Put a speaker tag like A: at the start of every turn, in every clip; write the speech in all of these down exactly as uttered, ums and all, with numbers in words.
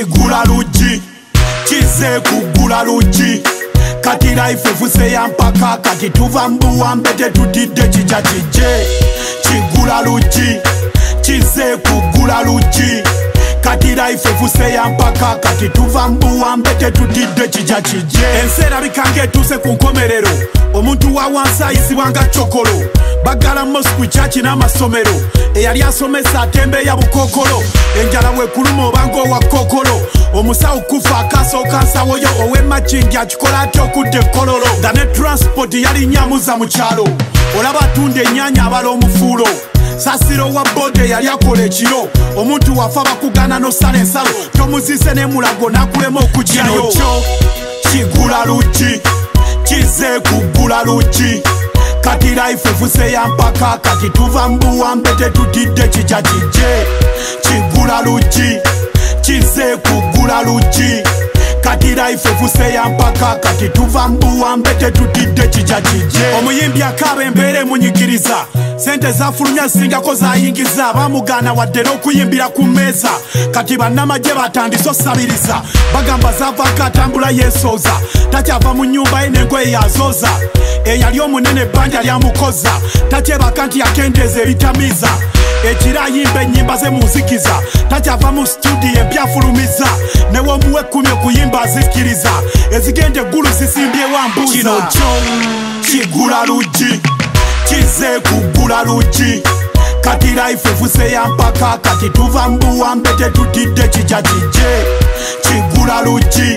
A: kigula lugi kize kugula lugi kati life evuse ya mpaka kati tuva mbuwambe tetutidde kijja kijje kigula lugi kize kugula lugi kati life evuse ya mpaka kati tuva mbuwambe tetutidde kijja kijje ensi erabika etuuse ku nkomerero omuntu wa wansi ayisibwa nga cokolo bagala mosku chachi n'amasomero eyali asomesa atembeeya bukokolo enjala bwekuluma obanga owa kokolo omusawo kufa akasooka nsawoyo ow'emakingi akikola atya okudda ekkololo nga ne transport yali nyamuza mu kyalo olaba atunda ennyaanya abala omufuulo sasiro wa bode yali akola ekiro omuntu wafa bakugana n'osala ensalo tomuzise n'emulago n'akulema okugyayo kyo kigula lugi kize kugula lugi kati life evuse ya mpaka kati tuva mbuwambe tetutidde kijja kijje kigula lugi kize kugula lugi kati life evuse ya mpaka kati tuva mbuwambe tetutidde kijja kijje omuyimbi akaaba embeera emunyigiriza sente zafulumya zisingako zayingiza bamugana wadde n'okuyimbira ku mmeeza kati bannamagye batandise osabiriza bagamba zavaako atambula yeesooza takyava mu nnyumba ye n'engoye yazooza eyali omunene ebbanja lyamukoza takyebaka nti yakendeeza ebitamiiza ekira ayimba ennyimba ze munzikiza takyava mu studio empyafulumiza newomuwa ekkumi okuyimba azikiriza ezigenda eggulu zisimbye wambuuza kino kyo kigula lugi kize kugula lugi kati life evuse ya mpaka kati tuva mbuwambe tetutidde kijja kijje kigula lugi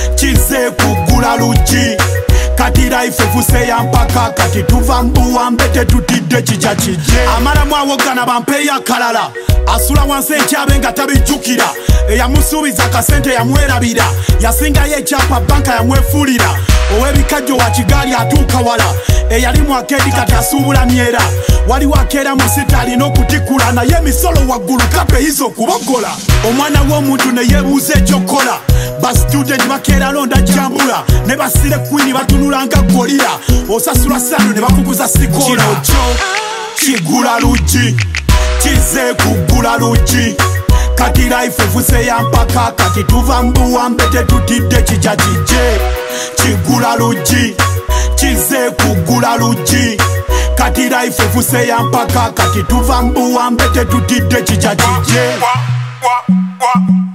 A: kize kugula lugi kati life evuse ya mpaka kati tuva mbuwambe tetutidde kijja kijje amalamu awogana bampeeyo akalala asula wansi ekyabe nga tabijjukira eyamusuubiza akasente yamwerabira yasingayo ekyapa banka yamwefuulira ow'ebikajjo wa kigaali atuuka wala eyali mwakedi kati asuubula myera waliwo akeera mu sita alina okutikula naye emisolo waggulu kapeyiza okubogola omwana w'omuntu ne yeebuuza ekyokola basitudenti bakeera londa jambula ne basire kwini batunula nga golira osasula sano ne bakuguza sikola kino kyo kigula lugi kize kugula lugi kati life evuse ya mpaka kati tuva mbuwambe tetutidde kijja kijje kigula lugi kize kugula lugi kati life evuse ya mpaka kati tuva mbuwambe tetutidde kijja kijje